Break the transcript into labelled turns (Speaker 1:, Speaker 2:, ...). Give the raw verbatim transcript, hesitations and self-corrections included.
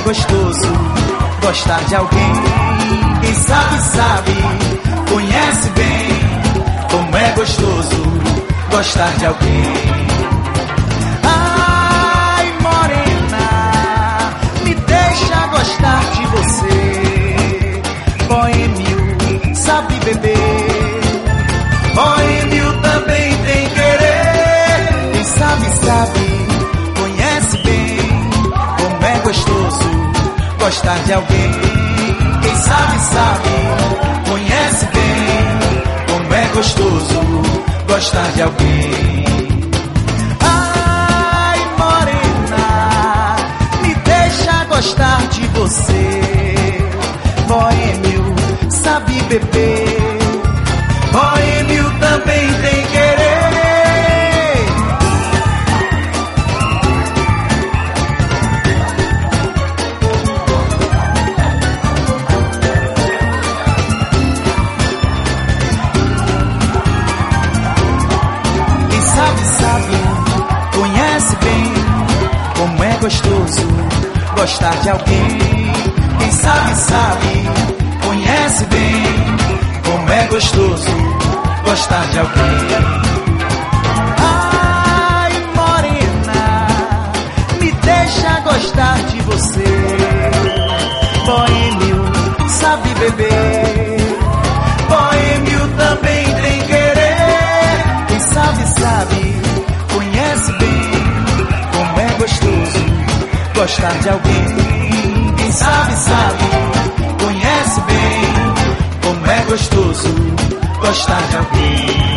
Speaker 1: gostoso gostar de alguém. Quem sabe, sabe, conhece bem como é gostoso gostar de alguém. Ai, morena, me deixa gostar de você. Boêmio, sabe beber. Boêmio também tem querer. Quem sabe, sabe, conhece bem como é gostoso gostar de alguém. Quem sabe, sabe, conhece bem como é gostoso gostar de alguém. Ai, morena, me deixa gostar de você. Boêmio, sabe beber. Boêmio também tem querer. Quem sabe, sabe, conhece bem como é gostoso gostar de alguém. Quem sabe, sabe, conhece bem como é gostoso gostar de alguém. Ai, morena, me deixa gostar de você. Boêmio, sabe beber. Boêmio também tem querer. Quem sabe, sabe, conhece bem como é gostoso gostar de alguém. Quem sabe, sabe, conhece bem como é gostoso gostar de alguém.